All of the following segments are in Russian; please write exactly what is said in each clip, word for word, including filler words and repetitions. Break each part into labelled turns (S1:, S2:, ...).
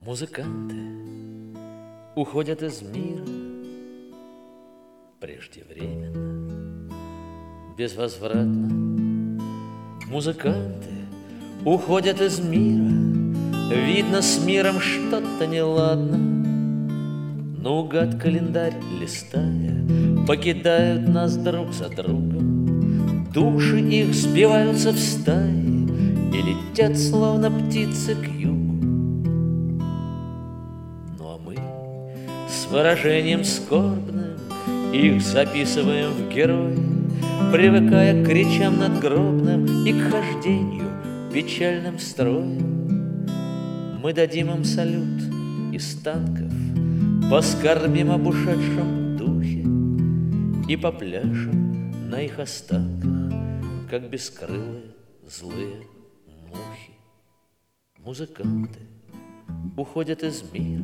S1: Музыканты уходят из мира преждевременно, безвозвратно. Музыканты уходят из мира, видно, с миром что-то неладно. Наугад календарь листая, покидают нас друг за другом. Души их сбиваются в стаи и летят, словно птицы, к югу. Ну а мы с выражением скорбным их записываем в герои, привыкая к речам надгробным и к хождению печальным строем. Мы дадим им салют из танков, поскорбим об ушедшем духе и попляшем на их останках, как бескрылые злые мухи. Музыканты уходят из мира,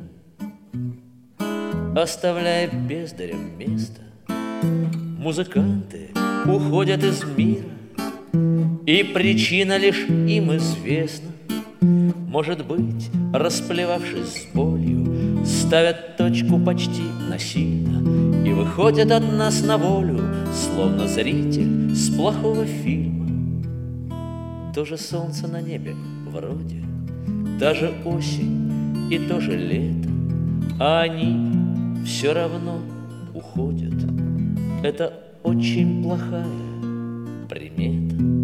S1: оставляя бездарям место. Музыканты уходят из мира, и причина лишь им известна. Может быть, расплевавшись с болью, ставят точку почти насильно и выходят от нас на волю, словно зритель с плохого фильма. То же солнце на небе вроде, та же осень и то же лето, а они все равно уходят. Это очень плохая примета.